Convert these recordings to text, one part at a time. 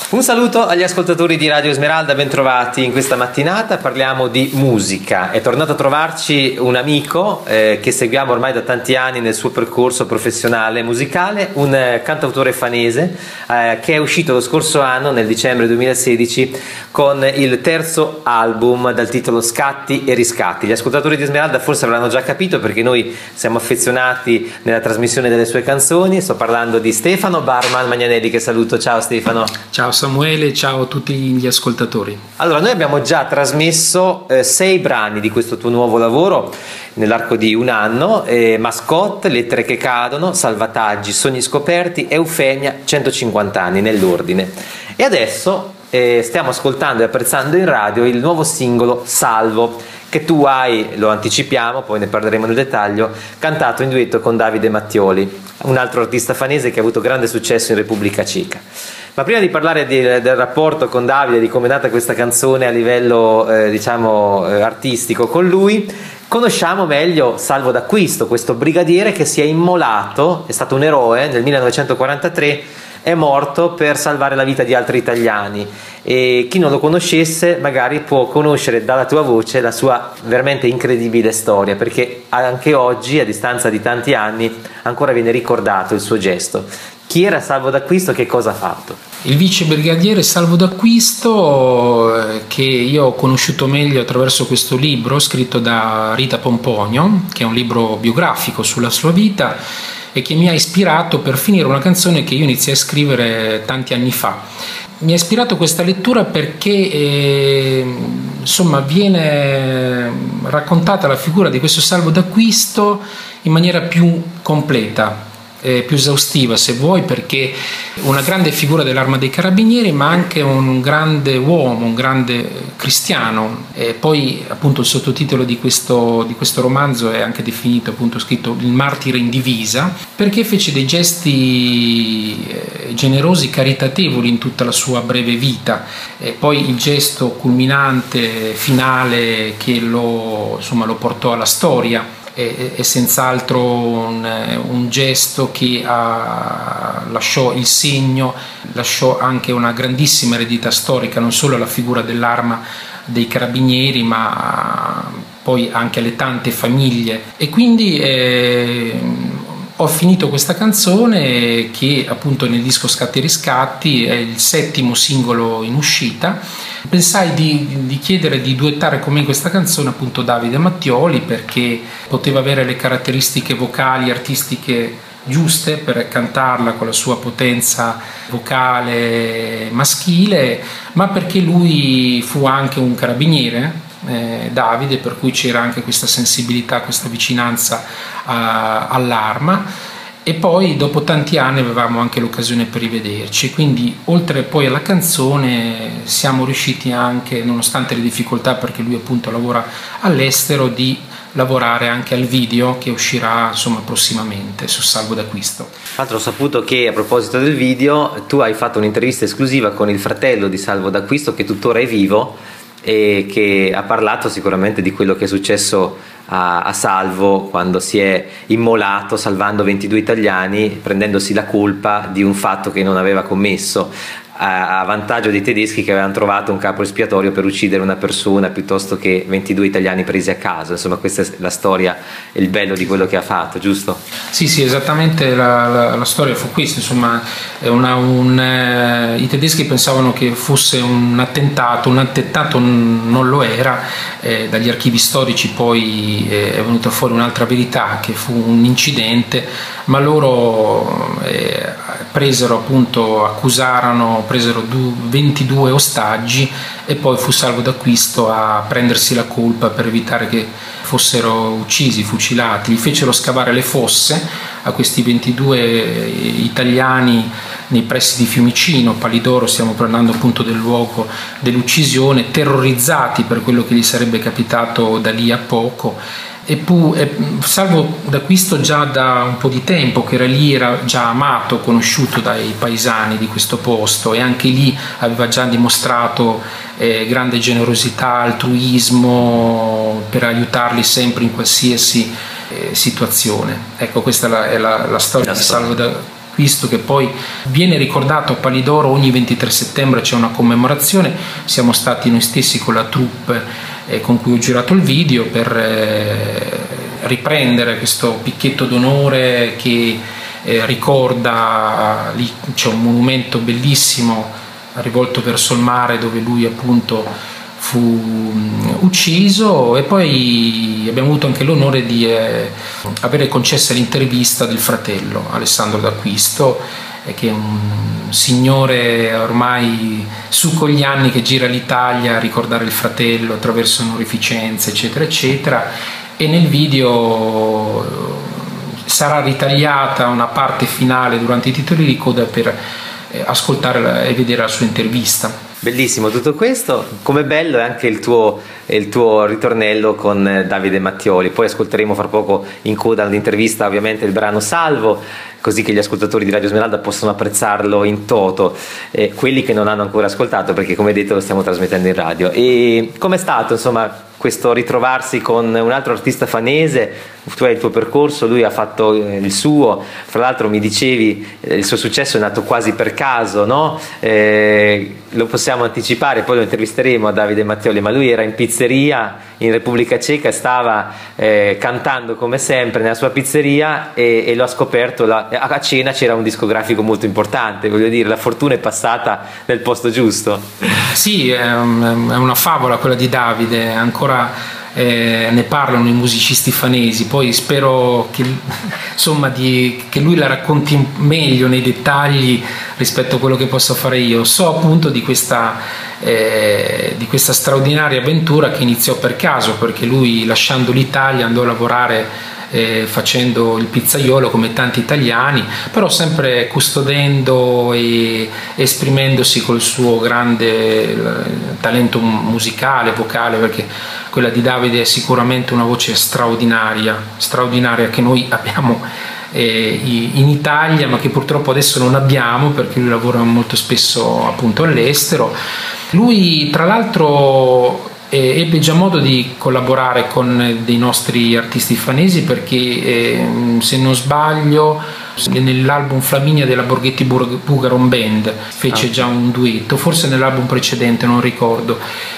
Un saluto agli ascoltatori di Radio Esmeralda, bentrovati in questa mattinata. Parliamo di musica. È tornato a trovarci un amico che seguiamo ormai da tanti anni nel suo percorso professionale musicale, un cantautore fanese che è uscito lo scorso anno, nel dicembre 2016, con il terzo album dal titolo Scatti e Riscatti. Gli ascoltatori di Esmeralda forse avranno già capito, perché noi siamo affezionati nella trasmissione delle sue canzoni. Sto parlando di Stefano Barman Magnanelli, che saluto. Ciao Stefano. Ciao Samuele, ciao a tutti gli ascoltatori. Allora, noi abbiamo già trasmesso 6 brani di questo tuo nuovo lavoro nell'arco di un anno: Mascotte, Lettere che cadono, Salvataggi, Sogni scoperti, Eufemia, 150 anni nell'ordine. E adesso stiamo ascoltando e apprezzando in radio il nuovo singolo Salvo, che tu hai, lo anticipiamo, poi ne parleremo nel dettaglio, cantato in duetto con Davide Mattioli, un altro artista fanese che ha avuto grande successo in Repubblica Ceca. Ma prima di parlare del rapporto con Davide, di come è nata questa canzone a livello artistico con lui, conosciamo meglio Salvo d'Acquisto, questo brigadiere che si è immolato, è stato un eroe nel 1943, è morto per salvare la vita di altri italiani. E chi non lo conoscesse magari può conoscere dalla tua voce la sua veramente incredibile storia, perché anche oggi, a distanza di tanti anni, ancora viene ricordato il suo gesto. Chi era Salvo d'Acquisto? Che cosa ha fatto? Il vice brigadiere Salvo d'Acquisto, che io ho conosciuto meglio attraverso questo libro scritto da Rita Pomponio, che è un libro biografico sulla sua vita e che mi ha ispirato per finire una canzone che io iniziai a scrivere tanti anni fa. Mi ha ispirato questa lettura perché viene raccontata la figura di questo Salvo d'Acquisto in maniera più completa, più esaustiva se vuoi, perché una grande figura dell'Arma dei Carabinieri, ma anche un grande uomo, un grande cristiano. E poi appunto il sottotitolo di questo romanzo è anche definito, appunto scritto, Il martire in divisa, perché fece dei gesti generosi, caritatevoli in tutta la sua breve vita. E poi il gesto culminante, finale, che lo portò alla storia è senz'altro un gesto che lasciò il segno, lasciò anche una grandissima eredità storica, non solo alla figura dell'Arma dei Carabinieri, ma poi anche alle tante famiglie. E quindi ho finito questa canzone, che appunto nel disco Scatti e Riscatti è il 7° singolo in uscita. Pensai di chiedere di duettare con me in questa canzone appunto Davide Mattioli, perché poteva avere le caratteristiche vocali, artistiche giuste per cantarla con la sua potenza vocale maschile, ma perché lui fu anche un carabiniere, Davide, per cui c'era anche questa sensibilità, questa vicinanza all'arma. E poi dopo tanti anni avevamo anche l'occasione per rivederci, quindi oltre poi alla canzone siamo riusciti anche, nonostante le difficoltà, perché lui appunto lavora all'estero, di lavorare anche al video che uscirà prossimamente su Salvo d'Acquisto. Tra l'altro ho saputo che, a proposito del video, tu hai fatto un'intervista esclusiva con il fratello di Salvo d'Acquisto, che tuttora è vivo e che ha parlato sicuramente di quello che è successo a Salvo quando si è immolato salvando 22 italiani, prendendosi la colpa di un fatto che non aveva commesso, a vantaggio dei tedeschi che avevano trovato un capo espiatorio per uccidere una persona piuttosto che 22 italiani presi a caso. Insomma, questa è la storia e il bello di quello che ha fatto, giusto? Sì, esattamente, la storia fu questa. I tedeschi pensavano che fosse un attentato non lo era. Dagli archivi storici poi è venuta fuori un'altra verità, che fu un incidente, ma loro presero 22 ostaggi, e poi fu Salvo d'Acquisto a prendersi la colpa per evitare che fossero uccisi, fucilati. Gli fecero scavare le fosse a questi 22 italiani nei pressi di Fiumicino, Palidoro, stiamo parlando appunto del luogo dell'uccisione, terrorizzati per quello che gli sarebbe capitato da lì a poco. E Salvo d'Acquisto già da un po' di tempo che era lì, era già amato, conosciuto dai paesani di questo posto, e anche lì aveva già dimostrato grande generosità, altruismo per aiutarli sempre in qualsiasi situazione. Ecco, questa è la storia di Salvo d'Acquisto. d'acquisto, che poi viene ricordato a Palidoro ogni 23 settembre, c'è una commemorazione. Siamo stati noi stessi con la troupe con cui ho girato il video per riprendere questo picchetto d'onore che ricorda, lì c'è un monumento bellissimo rivolto verso il mare dove lui appunto fu ucciso, e poi abbiamo avuto anche l'onore di avere concessa l'intervista del fratello Alessandro D'Acquisto, che è un signore ormai su con gli anni che gira l'Italia a ricordare il fratello attraverso onorificenze eccetera eccetera, e nel video sarà ritagliata una parte finale durante i titoli di coda per ascoltare e vedere la sua intervista. Bellissimo tutto questo, come bello è anche il tuo ritornello con Davide Mattioli. Poi ascolteremo fra poco in coda all'intervista ovviamente il brano Salvo, così che gli ascoltatori di Radio Smeralda possono apprezzarlo in toto, quelli che non hanno ancora ascoltato, perché come detto lo stiamo trasmettendo in radio. E com'è stato insomma questo ritrovarsi con un altro artista fanese? Tu hai il tuo percorso, lui ha fatto il suo, fra l'altro mi dicevi il suo successo è nato quasi per caso, no? Lo possiamo anticipare, poi lo intervisteremo a Davide Mattioli, ma lui era in pizzeria in Repubblica Ceca e stava cantando come sempre nella sua pizzeria e lo ha scoperto, a cena c'era un discografico molto importante, voglio dire, la fortuna è passata nel posto giusto. Sì, è una favola quella di Davide, ancora ne parlano i musicisti fanesi, poi spero che, insomma, che lui la racconti meglio nei dettagli rispetto a quello che posso fare io. So appunto di questa straordinaria avventura che iniziò per caso, perché lui, lasciando l'Italia, andò a lavorare facendo il pizzaiolo come tanti italiani, però sempre custodendo e esprimendosi col suo grande talento musicale, vocale, perché quella di Davide è sicuramente una voce straordinaria che noi abbiamo in Italia, ma che purtroppo adesso non abbiamo perché lui lavora molto spesso appunto all'estero. Lui tra l'altro ebbe già modo di collaborare con dei nostri artisti fanesi, perché se non sbaglio nell'album Flaminia della Borghetti Bugaron Band fece già un duetto, forse nell'album precedente, non ricordo,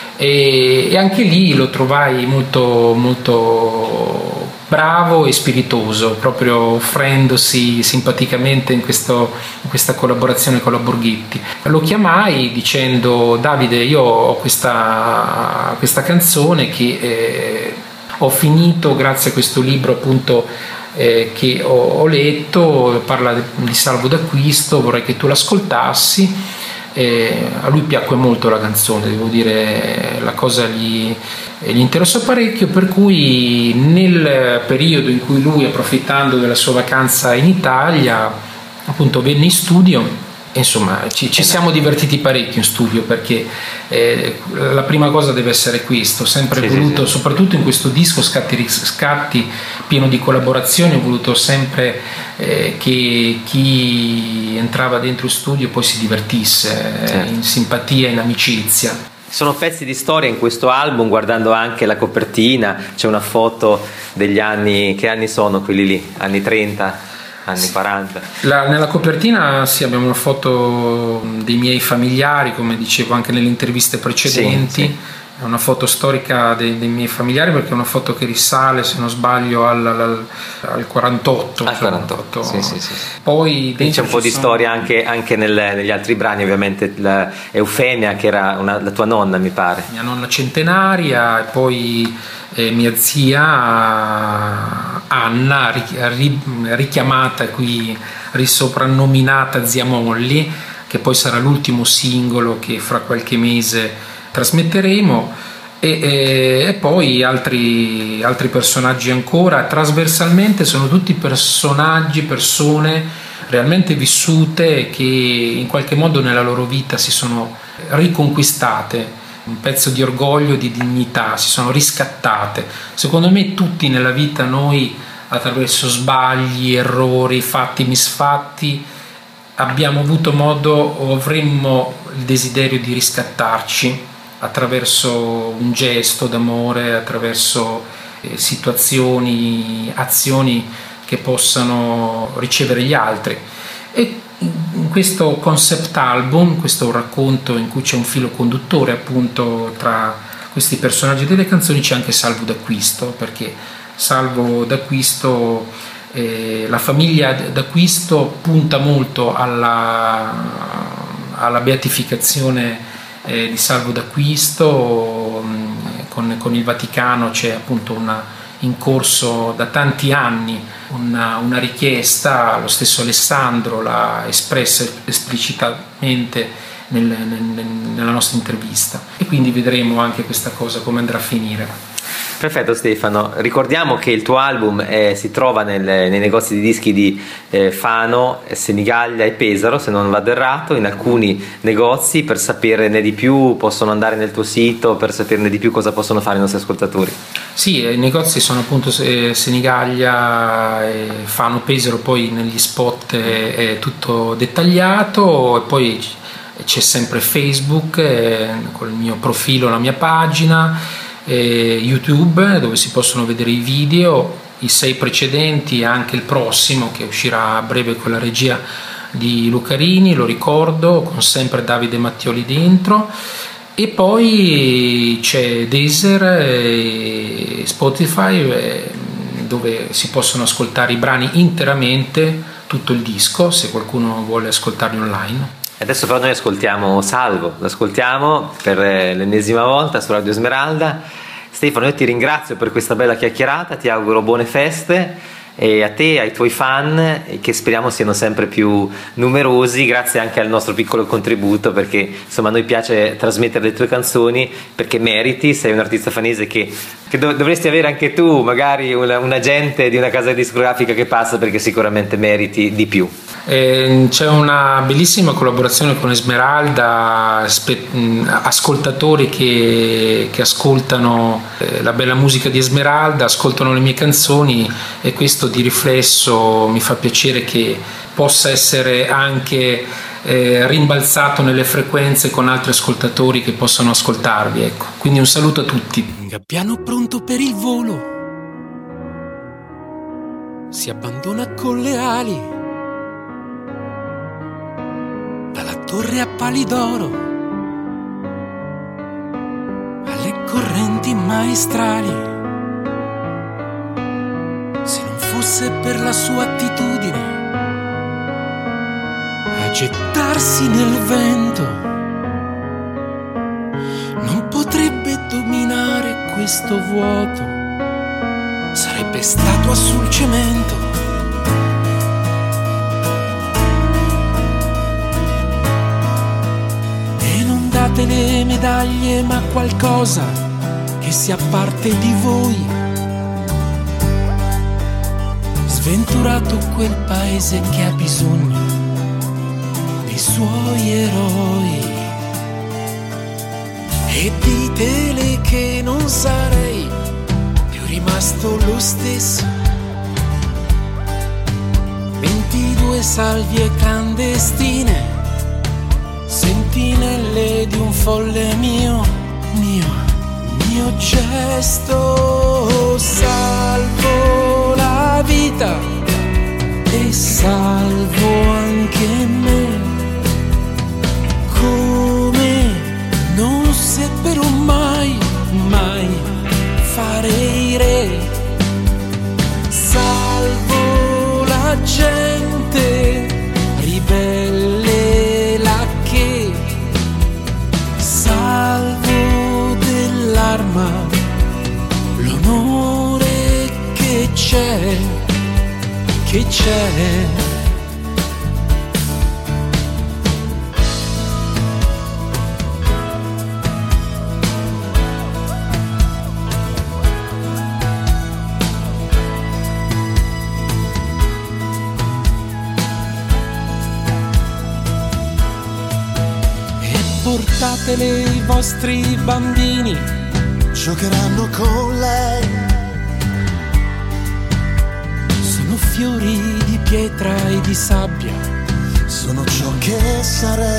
e anche lì lo trovai molto molto bravo e spiritoso, proprio offrendosi simpaticamente in questa collaborazione con la Borghetti. Lo chiamai dicendo: Davide, io ho questa canzone che ho finito grazie a questo libro appunto che ho letto, parla di Salvo d'Acquisto, vorrei che tu l'ascoltassi. A lui piacque molto la canzone, devo dire, la cosa gli interessò parecchio, per cui nel periodo in cui lui, approfittando della sua vacanza in Italia, appunto venne in studio. Insomma, ci siamo divertiti parecchio in studio, perché la prima cosa deve essere questo, sempre voluto, soprattutto in questo disco Scatti pieno di collaborazioni, ho voluto sempre che chi entrava dentro il studio poi si divertisse in simpatia, in amicizia. Sono pezzi di storia in questo album, guardando anche la copertina c'è una foto degli anni, che anni sono quelli lì? Anni 30? Anni 40. Nella copertina sì, abbiamo una foto dei miei familiari, come dicevo anche nelle interviste precedenti. Sì. È una foto storica dei miei familiari, perché è una foto che risale, se non sbaglio, al 48. Al 48, sì. Poi c'è un po' di storia anche negli altri brani, ovviamente Eufemia, che era la tua nonna, mi pare. Mia nonna centenaria, e poi mia zia Anna, richiamata qui, risoprannominata Zia Molly, che poi sarà l'ultimo singolo che fra qualche mese trasmetteremo, e poi altri personaggi ancora. Trasversalmente sono tutti persone realmente vissute, che in qualche modo nella loro vita si sono riconquistate un pezzo di orgoglio, di dignità, si sono riscattate. Secondo me tutti nella vita noi, attraverso sbagli, errori, fatti, misfatti, abbiamo avuto modo o avremmo il desiderio di riscattarci attraverso un gesto d'amore, attraverso situazioni, azioni che possano ricevere gli altri. E in questo concept album, questo racconto in cui c'è un filo conduttore appunto tra questi personaggi delle canzoni, c'è anche Salvo d'Acquisto, perché Salvo d'Acquisto, la famiglia d'Acquisto punta molto alla beatificazione di Salvo d'Acquisto. Con il Vaticano c'è appunto in corso da tanti anni una richiesta, lo stesso Alessandro l'ha espressa esplicitamente nella nostra intervista, e quindi vedremo anche questa cosa come andrà a finire. Perfetto Stefano, ricordiamo che il tuo album si trova nei negozi di dischi di Fano, Senigallia e Pesaro, se non vado errato, in alcuni negozi. Per saperne di più possono andare nel tuo sito, per saperne di più cosa possono fare i nostri ascoltatori? Sì, i negozi sono appunto Senigallia, Fano, Pesaro, poi negli spot è tutto dettagliato, e poi c'è sempre Facebook con il mio profilo, la mia pagina, YouTube dove si possono vedere i video, i 6 precedenti e anche il prossimo che uscirà a breve con la regia di Lucarini, lo ricordo, con sempre Davide Mattioli dentro. E poi c'è Deezer e Spotify dove si possono ascoltare i brani interamente, tutto il disco, se qualcuno vuole ascoltarli online. Adesso però noi ascoltiamo Salvo, l'ascoltiamo per l'ennesima volta su Radio Esmeralda. Stefano, io ti ringrazio per questa bella chiacchierata, ti auguro buone feste, e a te, ai tuoi fan, che speriamo siano sempre più numerosi, grazie anche al nostro piccolo contributo, perché insomma a noi piace trasmettere le tue canzoni, perché meriti, sei un artista fanese che dovresti avere anche tu, magari un agente di una casa discografica che passa, perché sicuramente meriti di più. C'è una bellissima collaborazione con Esmeralda, ascoltatori che ascoltano la bella musica di Esmeralda, ascoltano le mie canzoni, e questo di riflesso mi fa piacere che possa essere anche rimbalzato nelle frequenze con altri ascoltatori che possano ascoltarvi, ecco. Quindi un saluto a tutti. Un gabbiano pronto per il volo si abbandona con le ali dalla torre a pali d'oro alle correnti maestrali. Se non fosse per la sua attitudine a gettarsi nel vento, non potrebbe dominare questo vuoto, sarebbe statua sul cemento. Date le medaglie, ma qualcosa che sia parte di voi. Sventurato quel paese che ha bisogno dei suoi eroi. E ditele che non sarei più rimasto lo stesso. 22 salvie clandestine, sentinelle di un folle mio gesto. Salvo la vita e salvo anche me, come non seppero mai fare i re. Salvo la gente ribelle, la che salvo dell'arma l'onore che c'è. Portatele, i vostri bambini giocheranno con lei. Sono fiori di pietra e di sabbia, sono ciò che sarei.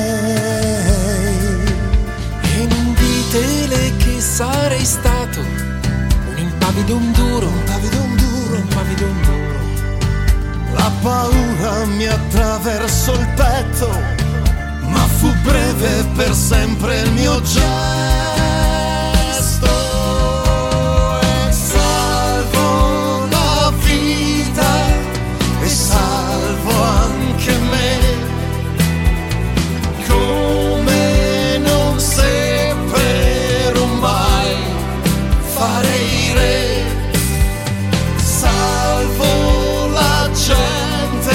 E non ditele che sarei stato un impavido, un duro, un pavido, un duro, un pavido, un duro. la paura mi attraversò il petto, ma fu breve per sempre il mio gesto. E salvo la vita e salvo anche me, come non seppero mai fare i re. Salvo la gente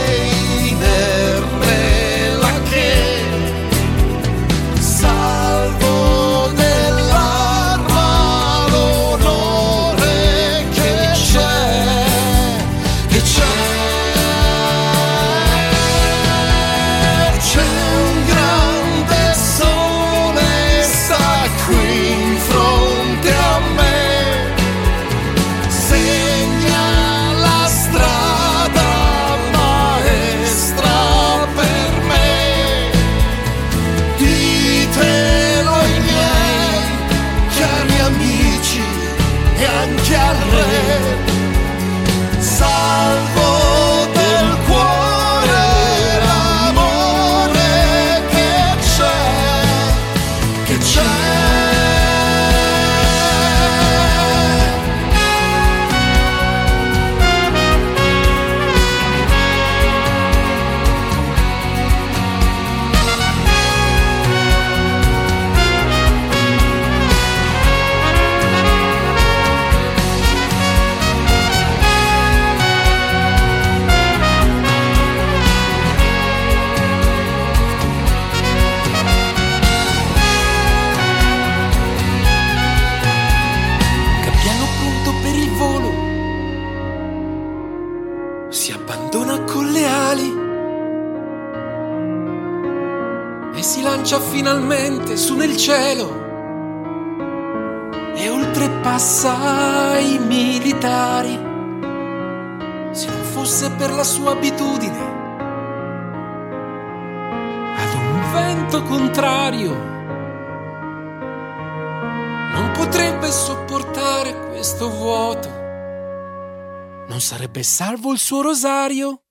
inerme che salvo dell'arma l'onore che c'è un grande sole sta qui in fronte a me, segna la strada maestra per me. Ditelo ai miei cari amici e anche al re, salvo del cuore l'amore che c'è. Gabbiano pronto per il volo, si abbandona con le ali e si lancia finalmente su nel cielo e oltrepassa i militari. Se non fosse per la sua abitudine ad un vento contrario, non potrebbe sopportare questo vuoto, non sarebbe salvo il suo rosario.